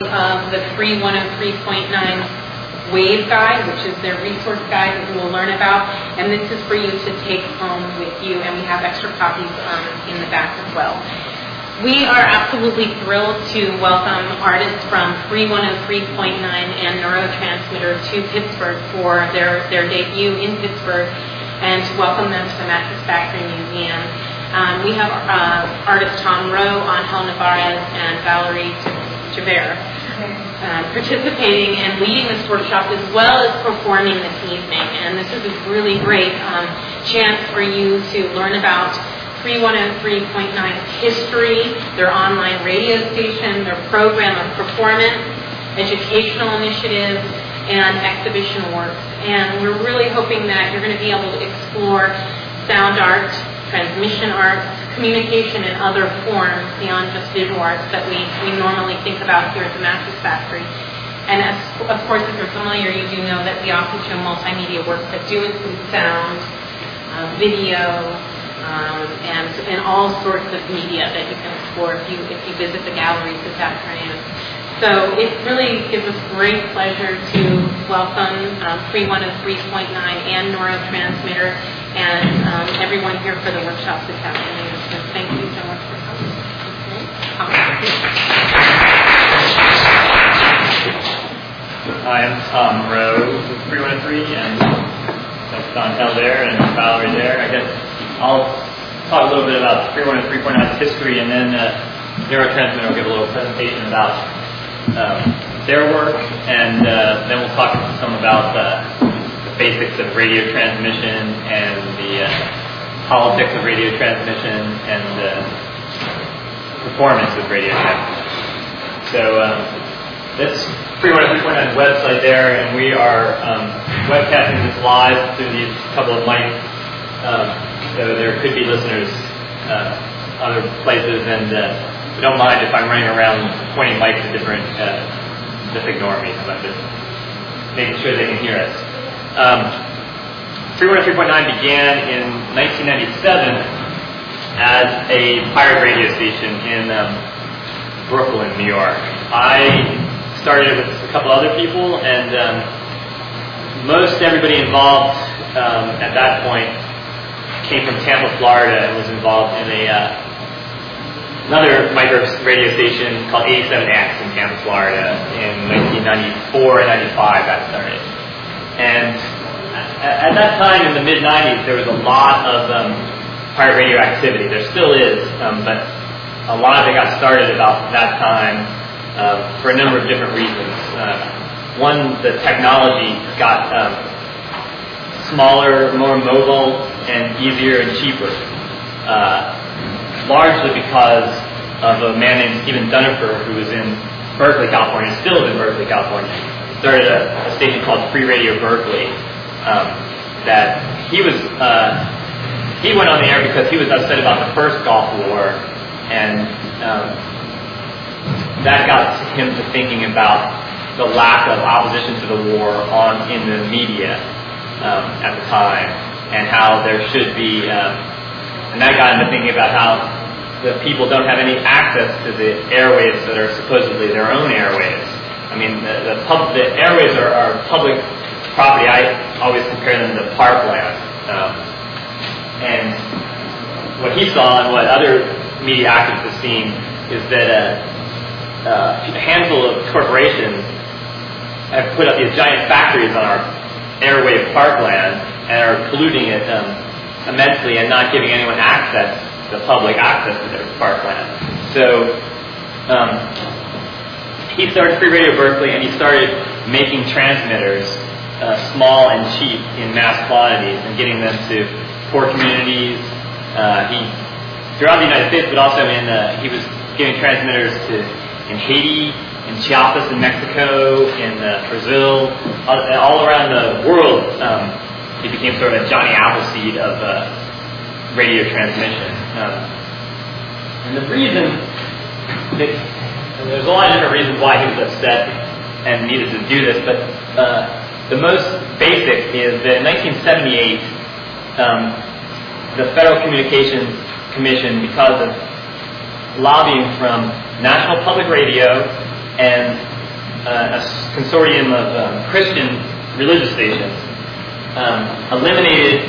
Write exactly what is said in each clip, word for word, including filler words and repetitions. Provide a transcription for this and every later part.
of the free one oh three point nine Wave Guide, which is their resource guide that you will learn about, and this is for you to take home with you, and we have extra copies um, in the back as well. We are absolutely thrilled to welcome artists from Free one oh three point nine and Neurotransmitter to Pittsburgh for their, their debut in Pittsburgh, and to welcome them to the Mattress Factory Museum. Um, we have uh, artist Tom Rowe, Angel Nevarez, and Valerie Javert uh, participating and leading this workshop as well as performing this evening. And this is a really great um, chance for you to learn about Free one oh three point nine's history, their online radio station, their program of performance, educational initiatives, and exhibition works. And we're really hoping that you're going to be able to explore sound art, transmission arts, communication in other forms beyond just visual arts that we, we normally think about here at the Mattress Factory. And as, of course, if you're familiar, you do know that we also show multimedia works that do include sound, uh, video, um, and, and all sorts of media that you can explore if you, if you visit the galleries this afternoon. So it really gives us great pleasure to welcome um, Free one oh three point nine and Neurotransmitter and um, everyone here for the workshop this afternoon. So thank you so much for coming. Hi, I'm Tom Rowe with Free one oh three, and that's Angel there and Valerie there. I guess I'll talk a little bit about Free one oh three point nine's history, and then uh, Neurotransmitter will give a little presentation about um, their work, and uh, then we'll talk some about uh, the basics of radio transmission and the uh, politics of radio transmission and uh, performance of radio transmission. So um, that's Free one oh three point nine's website there, and we are um, webcasting this live through these couple of mics. Um, so there could be listeners uh, other places, and uh, don't mind if I'm running around pointing mics at different, uh, just ignore me, because I'm just making sure they can hear us. Um, Free one oh three point nine began in nineteen ninety-seven as a pirate radio station in um, Brooklyn, New York. I started with a couple other people, and um, most everybody involved um, at that point came from Tampa, Florida, and was involved in a uh, another micro radio station called eighty-seven X in Tampa, Florida in nineteen ninety-four and ninety-five that started. And at that time in the mid nineties there was a lot of um, pirate radio activity. There still is, um, but a lot of it got started about that time uh, for a number of different reasons. Uh, one, the technology got um, smaller, more mobile, and easier and cheaper. Uh, largely because of a man named Stephen Dunifer, who was in Berkeley, California, still is in Berkeley, California. He started a, a station called Free Radio Berkeley. Um, that he was, uh, he went on the air because he was upset about the first Gulf War, and um, that got him to thinking about the lack of opposition to the war on in the media um, at the time, and how there should be. Um, And that got into thinking about how the people don't have any access to the airwaves that are supposedly their own airwaves. I mean, the, the, pub, the airwaves are, are public property. I always compare them to parkland. Um, and what he saw and what other media activists have seen is that a, a handful of corporations have put up these giant factories on our airwave parkland and are polluting it um, immensely and not giving anyone access, the public access to their parkland. So um, he started Free Radio Berkeley, and he started making transmitters uh, small and cheap in mass quantities and getting them to poor communities. Uh, he throughout the United States, but also in uh, he was giving transmitters to in Haiti, in Chiapas in Mexico, in uh, Brazil, all, all around the world. Um, He became sort of a Johnny Appleseed of uh, radio transmission. Um, and the reason, that, and there's a lot of different reasons why he was upset and needed to do this, but uh, the most basic is that in nineteen seventy-eight, um, the Federal Communications Commission, because of lobbying from National Public Radio and uh, a consortium of um, Christian religious stations, um, eliminated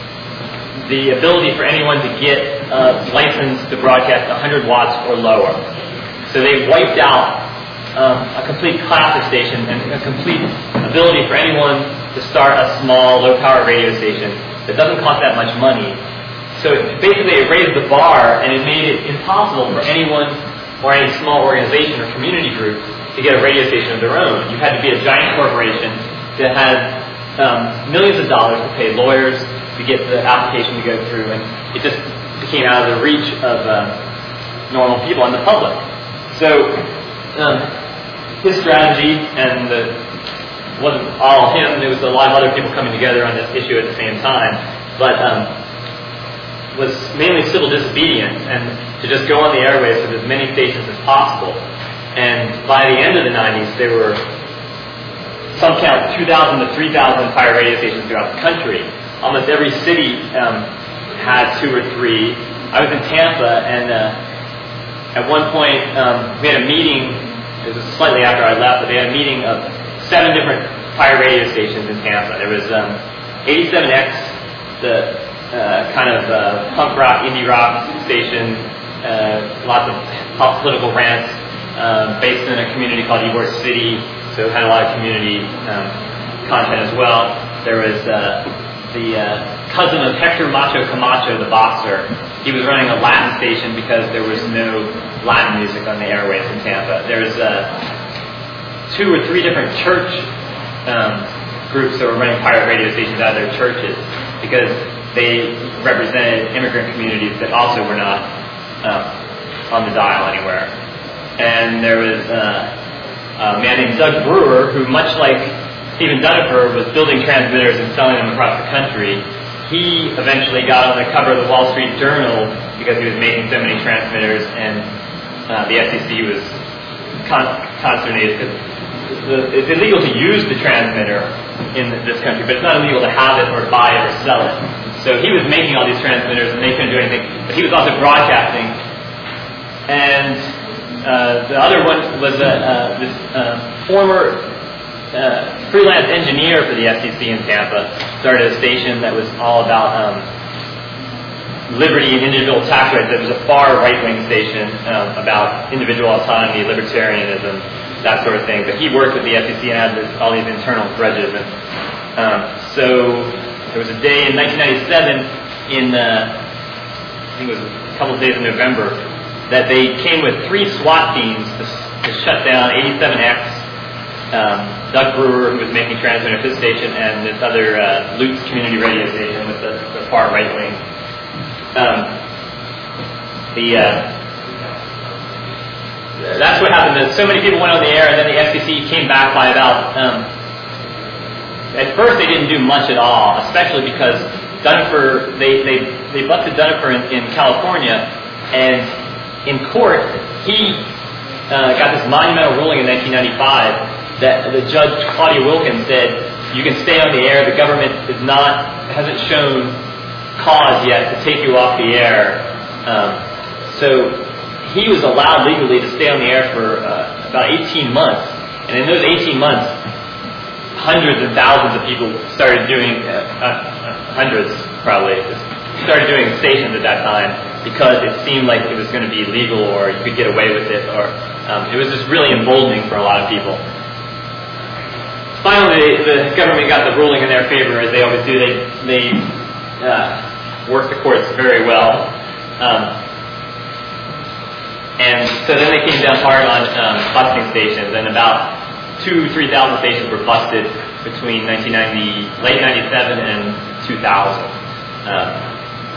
the ability for anyone to get a license to broadcast one hundred watts or lower. So they wiped out um, a complete class of station and a complete ability for anyone to start a small, low-power radio station that doesn't cost that much money. So it, basically it raised the bar and it made it impossible for anyone or any small organization or community group to get a radio station of their own. You had to be a giant corporation that had um, millions of dollars to pay lawyers to get the application to go through, and it just became out of the reach of uh, normal people and the public. So um, his strategy, and the, it wasn't all him, there was a lot of other people coming together on this issue at the same time, but um, was mainly civil disobedience and to just go on the airwaves with as many stations as possible. And by the end of the nineties, there were some count two thousand to three thousand pirate radio stations throughout the country. Almost every city um, had two or three. I was in Tampa, and uh, at one point um, we had a meeting. It was slightly after I left, but they had a meeting of seven different pirate radio stations in Tampa. There was um, eighty-seven X, the uh, kind of uh, punk rock, indie rock station, uh, lots of political rants, uh, based in a community called Ybor City, so it had a lot of community um, content as well. There was uh, the uh, cousin of Hector Macho Camacho, the boxer. He was running a Latin station because there was no Latin music on the airwaves in Tampa. There was uh, two or three different church um, groups that were running pirate radio stations out of their churches because they represented immigrant communities that also were not uh, on the dial anywhere. And there was uh, a man named Doug Brewer, who, much like Stephen Dunifer, was building transmitters and selling them across the country. He eventually got on the cover of the Wall Street Journal because he was making so many transmitters, and uh, the F C C was con- consternated because it's illegal to use the transmitter in this country, but it's not illegal to have it or buy it or sell it. So he was making all these transmitters, and they couldn't do anything. But he was also broadcasting, and uh, the other one was a, uh, this uh, former uh, freelance engineer for the F C C in Tampa. Started a station that was all about um, liberty and individual tax rights. It was a far right-wing station um, about individual autonomy, libertarianism, that sort of thing. But he worked with the F C C and had this, all these internal grudges. And um, so there was a day in nineteen ninety-seven, in uh, I think it was a couple of days in November, that they came with three SWAT teams to, to shut down eighty-seven X, um, Doug Brewer, who was making transmitter at his station, and this other uh, Lutz community radio station with the, the far right wing. Um, the uh, that's what happened. That so many people went on the air, and then the F C C came back by about. Um, at first, they didn't do much at all, especially because Dunifer, they they they busted Dunifer in, in California, and in court, he uh, got this monumental ruling in nineteen ninety-five that the judge Claudia Wilkins said you can stay on the air. The government is not hasn't shown cause yet to take you off the air. Um, so he was allowed legally to stay on the air for uh, about eighteen months, and in those eighteen months, hundreds and thousands of people started doing uh, uh, hundreds probably started doing stations at that time, because it seemed like it was going to be legal, or you could get away with it, or um, it was just really emboldening for a lot of people. Finally, the government got the ruling in their favor, as they always do. They they uh, worked the courts very well, um, and so then they came down hard on um, busting stations, and about two, three thousand stations were busted between nineteen ninety, late ninety-seven, and two thousand. Um,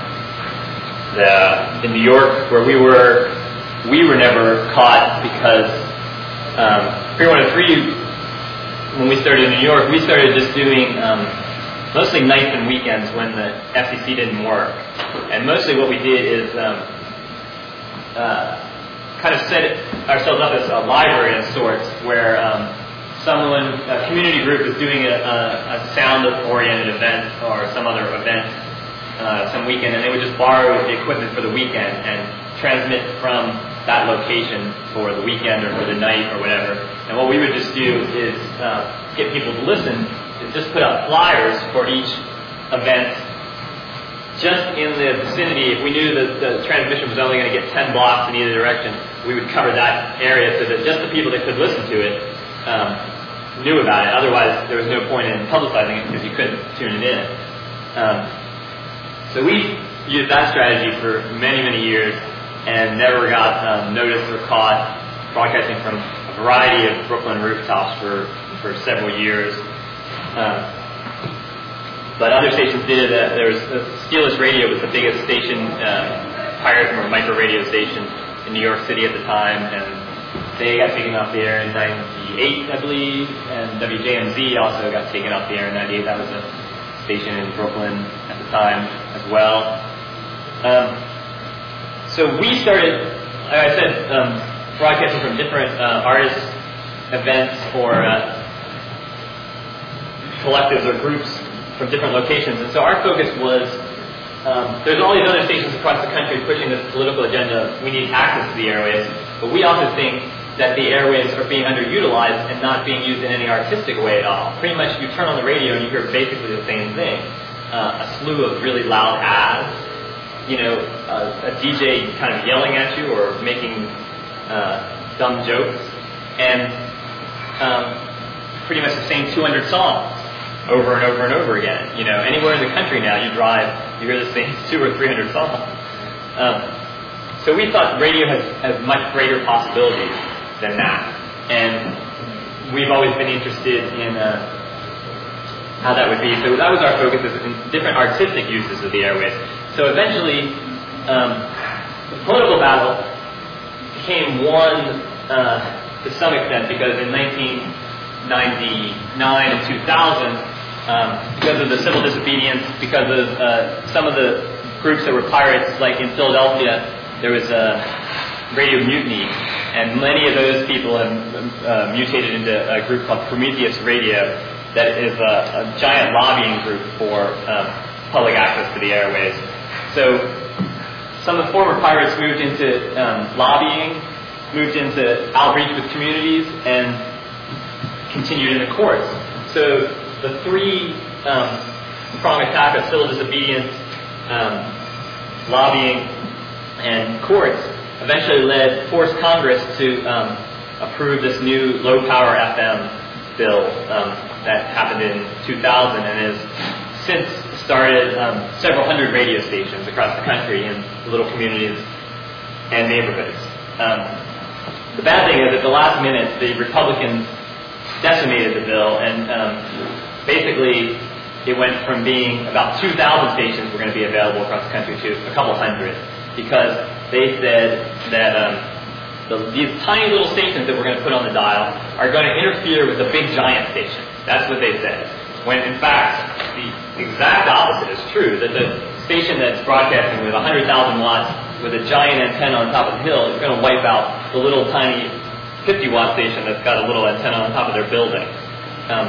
The, in New York, where we were, we were never caught because um, three one oh three, when we started in New York, we started just doing um, mostly nights and weekends when the F C C didn't work. And mostly what we did is um, uh, kind of set ourselves up as a library of sorts, where um, someone, a community group is doing a, a, a sound-oriented event or some other event Uh, some weekend, and they would just borrow the equipment for the weekend and transmit from that location for the weekend or for the night or whatever. And what we would just just do is uh, get people to listen, is just put out flyers for each event just in the vicinity. If we knew that the transmission was only going to get ten blocks in either direction, we would cover that area so that just the people that could listen to it um, knew about it. Otherwise, there was no point in publicizing it because you couldn't tune it in. Um, so we used that strategy for many, many years and never got um, noticed or caught broadcasting from a variety of Brooklyn rooftops for, for several years. Um, but other stations did. Uh, there was uh, Steelers Radio was the biggest station, uh, pirate or micro radio station in New York City at the time, and they got taken off the air in ninety-eight, I believe, and W J M Z also got taken off the air in ninety-eight. That was a station in Brooklyn at the time as well. Um, so we started, like I said, um, broadcasting from different uh, artists, events, or uh, collectives or groups from different locations. And so our focus was, um, there's all these other stations across the country pushing this political agenda. We need access to the airwaves, but we also think that the airwaves are being underutilized and not being used in any artistic way at all. Pretty much you turn on the radio and you hear basically the same thing. Uh, a slew of really loud ads, you know, uh, a D J kind of yelling at you or making Uh, dumb jokes, and um, pretty much the same two hundred songs over and over and over again. You know, anywhere in the country now you drive, you hear the same two or three hundred songs. Um, so we thought radio has, has much greater possibilities than that, and we've always been interested in uh, how that would be. So that was our focus, is in different artistic uses of the airwaves. So eventually, um, the political battle became one uh, to some extent because in nineteen ninety-nine and two thousand, um, because of the civil disobedience, because of uh, some of the groups that were pirates, like in Philadelphia, there was a radio mutiny, and many of those people have uh, mutated into a group called Prometheus Radio, that is a, a giant lobbying group for um, public access to the airwaves. So some of the former pirates moved into um, lobbying, moved into outreach with communities, and continued in the courts. So the three um, pronged attack of civil disobedience, um, lobbying, and courts eventually led forced Congress to um, approve this new low-power F M bill um, that happened in two thousand and has since started um, several hundred radio stations across the country in little communities and neighborhoods. Um, the bad thing is, at the last minute, the Republicans decimated the bill, and um, basically it went from being about two thousand stations were going to be available across the country to a couple hundred, because they said that um, the, these tiny little stations that we're going to put on the dial are going to interfere with the big giant stations. That's what they said. When in fact, the exact opposite is true, that the station that's broadcasting with one hundred thousand watts with a giant antenna on top of the hill is going to wipe out the little tiny fifty watt station that's got a little antenna on top of their building. Um,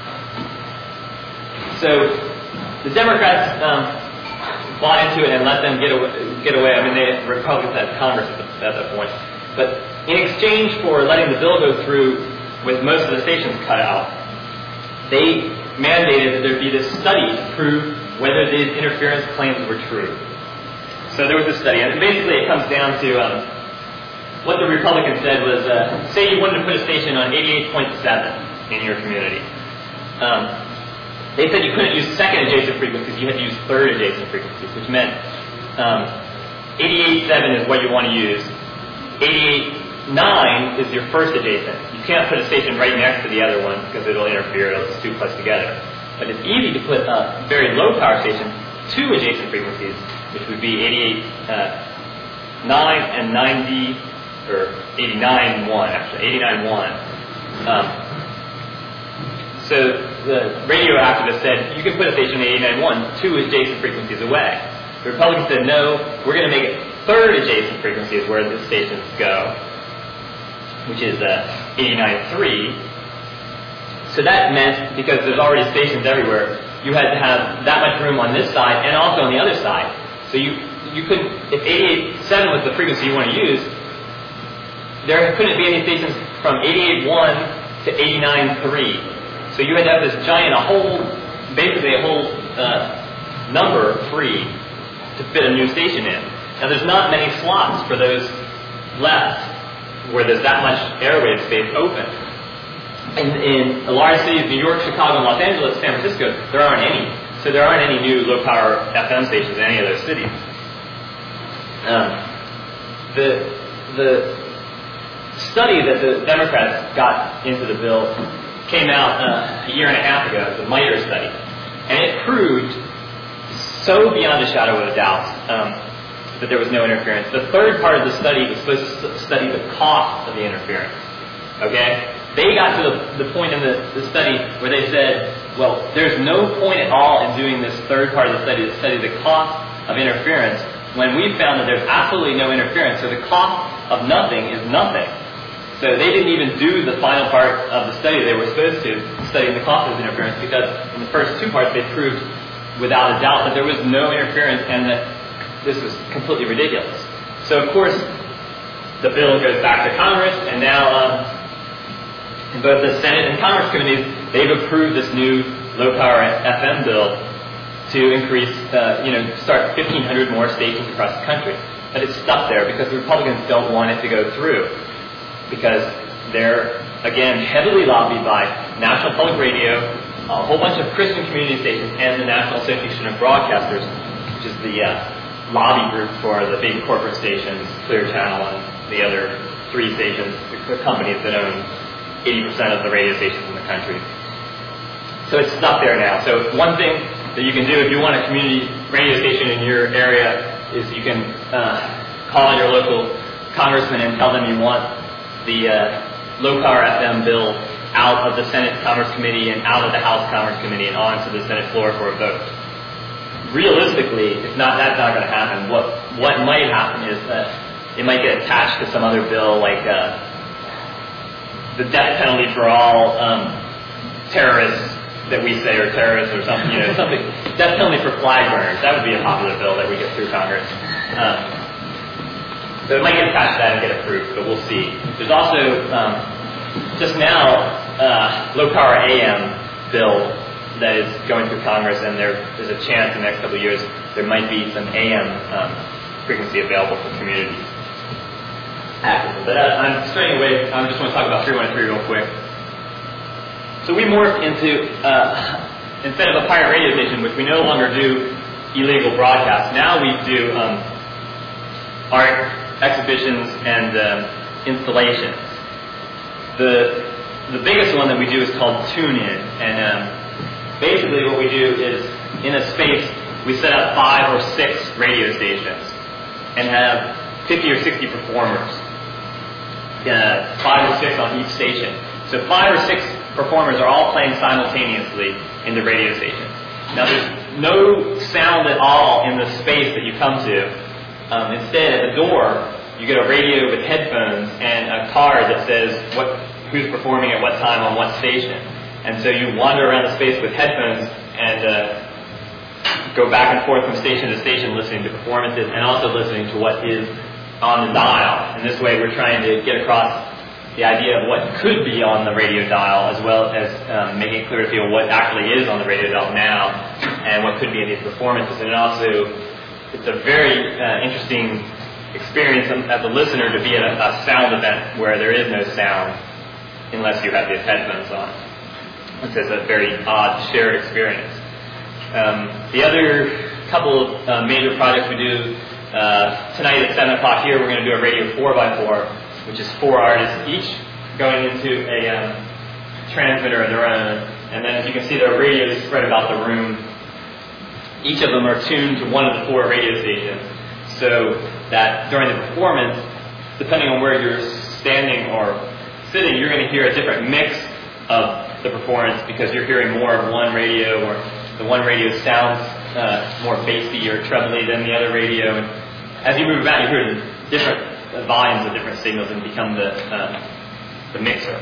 so the Democrats um, bought into it and let them get away. Get away. I mean, the Republicans had Congress at, the, at that point. But in exchange for letting the bill go through with most of the stations cut out, they mandated that there be this study to prove whether these interference claims were true. So there was this study, and basically it comes down to um, what the Republicans said was, uh, say you wanted to put a station on eighty-eight point seven in your community. Um, they said you couldn't use second adjacent frequencies, you had to use third adjacent frequencies, which meant um, eighty-eight point seven is what you want to use. eighty-eight point nine is your first adjacent. You can't put a station right next to the other one because it'll interfere, it's too close together. But it's easy to put a very low power station, two adjacent frequencies, which would be eighty-eight point nine uh, and ninety, or eighty-nine point one actually, eighty-nine point one. Um, so the radio activist said, you can put a station at eighty-nine point one, two adjacent frequencies away. The Republicans said, no, we're going to make it third adjacent frequencies where the stations go, which is uh, eighty-nine point three. So that meant, because there's already stations everywhere, you had to have that much room on this side and also on the other side. So you you couldn't, if eighty-eight point seven was the frequency you want to use, there couldn't be any stations from eighty-eight point one to eighty-nine point three. So you had to have this giant, a whole, basically a whole uh, number free to fit a new station in. Now there's not many slots for those left where there's that much airwave space open. In, in a large cities, New York, Chicago, Los Angeles, San Francisco, there aren't any. So there aren't any new low-power F M stations in any of those cities. Um, the the study that the Democrats got into the bill came out uh, a year and a half ago, the MITRE study, and it proved so beyond a shadow of a doubt um, that there was no interference. The third part of the study was supposed to study the cost of the interference. Okay? They got to the, the point in the, the study where they said, well, there's no point at all in doing this third part of the study to study the cost of interference when we found that there's absolutely no interference. So the cost of nothing is nothing. So they didn't even do the final part of the study they were supposed to, studying the cost of interference, because in the first two parts they proved without a doubt that there was no interference and that this was completely ridiculous. So of course, the bill goes back to Congress, and now um, in both the Senate and Congress committees, they've approved this new low-power F M bill to increase, uh, you know, start fifteen hundred more stations across the country. But it's stuck there because the Republicans don't want it to go through, because they're, again, heavily lobbied by National Public Radio, a whole bunch of Christian community stations, and the National Association of Broadcasters, which is the uh, lobby group for the big corporate stations, Clear Channel and the other three stations, the companies that own eighty percent of the radio stations in the country. So it's stuck there now. So one thing that you can do if you want a community radio station in your area is you can uh, call your local congressman and tell them you want the uh, low-power F M bill out of the Senate Commerce Committee and out of the House Commerce Committee and onto the Senate floor for a vote. Realistically, it's not, that's not going to happen. What what might happen is that it might get attached to some other bill, like uh, the death penalty for all um, terrorists that we say are terrorists or something, you know, something. Death penalty for flag burners. That would be a popular bill that we get through Congress. Um, so it might get attached to that and get approved, but we'll see. There's also, um, just now, uh, low-power A M bill that is going through Congress, and there, there's a chance in the next couple of years there might be some A M um, frequency available for communities. But uh, I'm straying away. I just want to talk about three one three real quick. So we morphed into, uh, instead of a pirate radio station, which we no longer do illegal broadcasts, now we do um, art exhibitions and um, installations. The the biggest one that we do is called Tune In, and um, basically what we do is, in a space, we set up five or six radio stations and have fifty or sixty performers. Uh, five or six on each station. So five or six performers are all playing simultaneously in the radio station. Now there's no sound at all in the space that you come to. Um, instead, at the door, you get a radio with headphones and a card that says what who's performing at what time on what station. And so you wander around the space with headphones and uh, go back and forth from station to station listening to performances and also listening to what is on the dial. In this way, we're trying to get across the idea of what could be on the radio dial, as well as um, making it clear to people what actually is on the radio dial now, and what could be in these performances. And it also, it's a very uh, interesting experience as a listener to be at a, a sound event where there is no sound unless you have these headphones on. It's a very odd shared experience. Um, the other couple of uh, major projects we do. Uh, tonight at seven o'clock here, we're going to do a radio four by four, which is four artists each going into a um, transmitter of their own. And then as you can see, there are radios spread about the room. Each of them are tuned to one of the four radio stations, so that during the performance, depending on where you're standing or sitting, you're going to hear a different mix of the performance because you're hearing more of one radio, or the one radio sounds uh, more bassy or trebly than the other radio. And as you move about, you hear the different uh, volumes of different signals and become the uh, the mixer.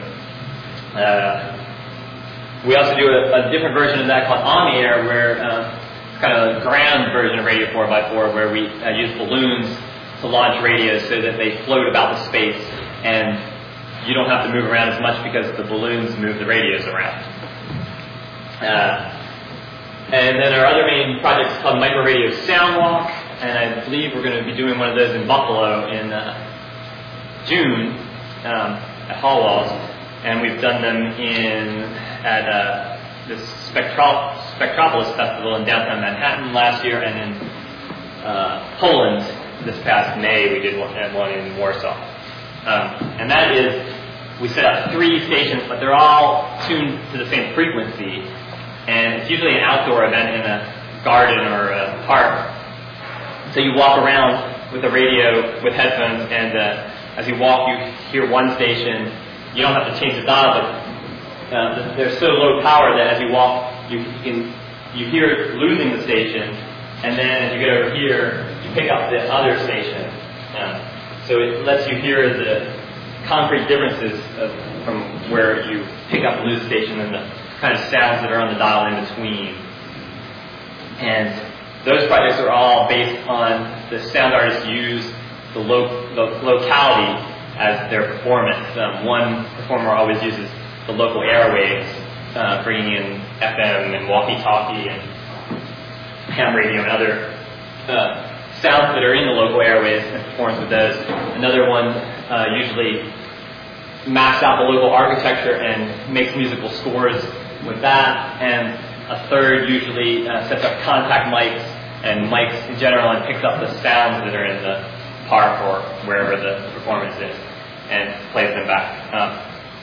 Uh, we also do a, a different version of that called On the Air, where uh, it's kind of a ground version of Radio four by four, where we uh, use balloons to launch radios so that they float about the space and you don't have to move around as much because the balloons move the radios around. Uh, and then our other main project is called Micro Radio Soundwalk, and I believe we're going to be doing one of those in Buffalo in uh, June um, at Hallwalls, and we've done them in at uh, this Spectro- Spectropolis Festival in downtown Manhattan last year, and in uh, Poland this past May we did one, one in Warsaw. Um, and that is, we set up three stations, but they're all tuned to the same frequency, and it's usually an outdoor event in a garden or a park. So you walk around with a radio with headphones, and uh, as you walk, you hear one station. You don't have to change the dial, but uh, they're so low power that as you walk, you can you hear it losing the station, and then as you get over here, you pick up the other station. Um, so it lets you hear the concrete differences of, from where you pick up and lose the station and the kind of sounds that are on the dial in between. And those projects are all based on the sound artists use the, lo- the locality as their performance. Um, one performer always uses the local airwaves, uh, bringing in F M and walkie-talkie and ham radio and other uh, sounds that are in the local airwaves and performs with those. Another one uh, usually maps out the local architecture and makes musical scores with that. And a third usually uh, sets up contact mics and mics in general and picks up the sounds that are in the park or wherever the performance is and plays them back. Um,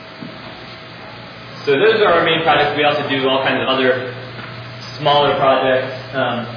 so those are our main projects. We also do all kinds of other smaller projects um,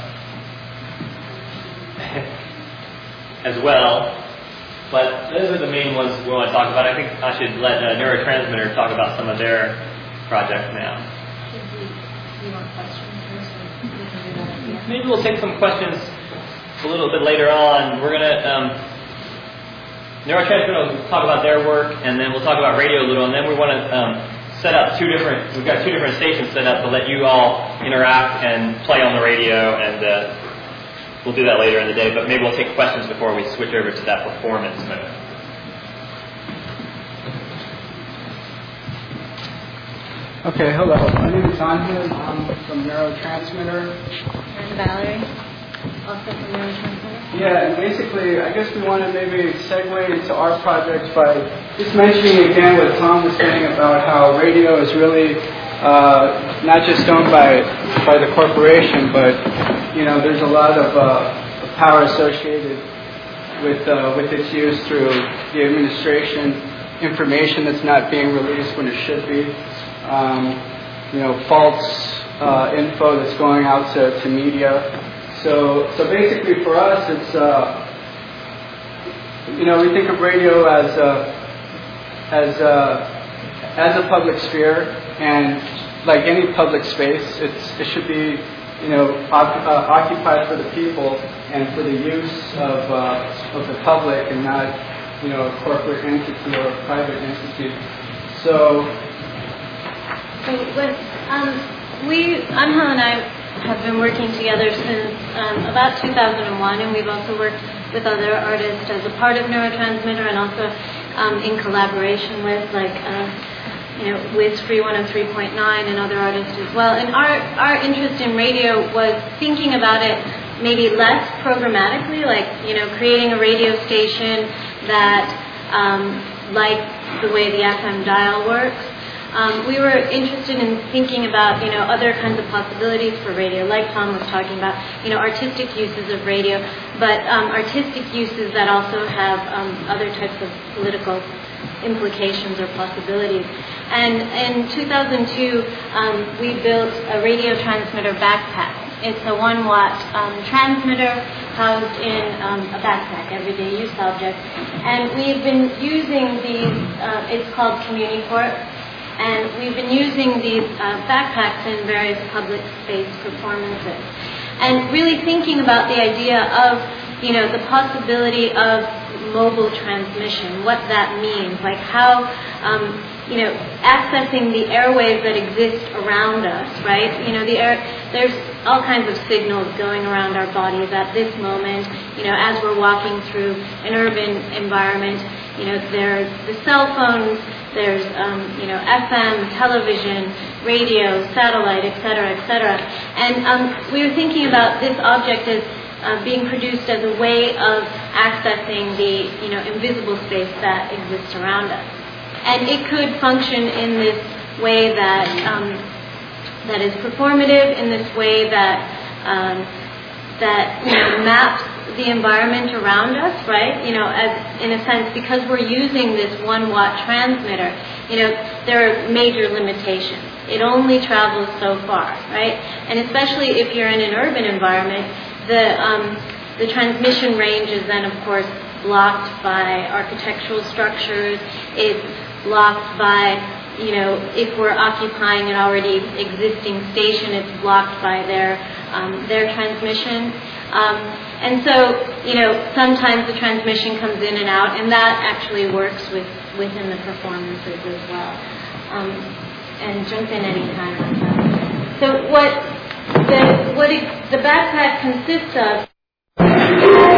as well. But those are the main ones we want to talk about. I think I should let uh, Neurotransmitter talk about some of their projects now. You want questions first? We can do that at the end. Maybe we'll take some questions a little bit later on. We're going to, um, Neurotransmitter will talk about their work, and then we'll talk about radio a little, and then we want to um, set up two different, we've got two different stations set up to let you all interact and play on the radio, and uh, we'll do that later in the day, but maybe we'll take questions before we switch over to that performance mode. Okay, hello. My name is Anju. I'm from Neurotransmitter. And Valerie, also from Neurotransmitter. Yeah, and basically, I guess we want to maybe segue into our project by just mentioning again what Tom was saying about how radio is really uh, not just owned by by the corporation, but you know, there's a lot of uh, power associated with uh, with its use through the administration, information that's not being released when it should be. Um, you know, false uh, info that's going out to, to media. So, so basically, for us, it's uh, you know, we think of radio as a, as a, as a public sphere, and like any public space, it's it should be you know op- uh, occupied for the people and for the use of uh, of the public, and not you know a corporate entity or a private entity. So. So when, um, we, Angel and I have been working together since um, about two thousand one, and we've also worked with other artists as a part of Neurotransmitter, and also um, in collaboration with, like, uh, you know, with Free one oh three point nine and other artists as well. And our our interest in radio was thinking about it maybe less programmatically, like, you know, creating a radio station that, um, like the way the F M dial works. Um, we were interested in thinking about, you know, other kinds of possibilities for radio, like Tom was talking about, you know, artistic uses of radio, but um, artistic uses that also have um, other types of political implications or possibilities. And in two thousand two, um, we built a radio transmitter backpack. It's a one-watt um, transmitter housed in um, a backpack, everyday use object. And we've been using these, uh, it's called CommuniPort. And we've been using these uh, backpacks in various public space performances. And really thinking about the idea of, you know, the possibility of mobile transmission, what that means, like how, um, you know, accessing the airwaves that exist around us, right? You know, the air, there's all kinds of signals going around our bodies at this moment. You know, as we're walking through an urban environment, you know, there's the cell phones, there's, um, you know, F M, television, radio, satellite, et cetera, et cetera. And um, we were thinking about this object as uh, being produced as a way of accessing the, you know, invisible space that exists around us. And it could function in this way that um, that is performative, in this way that um, that you know, maps the environment around us, right? You know, as in a sense, because we're using this one watt transmitter, you know, there are major limitations. It only travels so far, right? And especially if you're in an urban environment, the um, the transmission range is then, of course, blocked by architectural structures. It's blocked by, you know, if we're occupying an already existing station, it's blocked by their um, their transmission. Um, and so, you know, sometimes the transmission comes in and out, and that actually works with within the performances as well. Um, and jump in anytime. So what the what it, the backpack consists of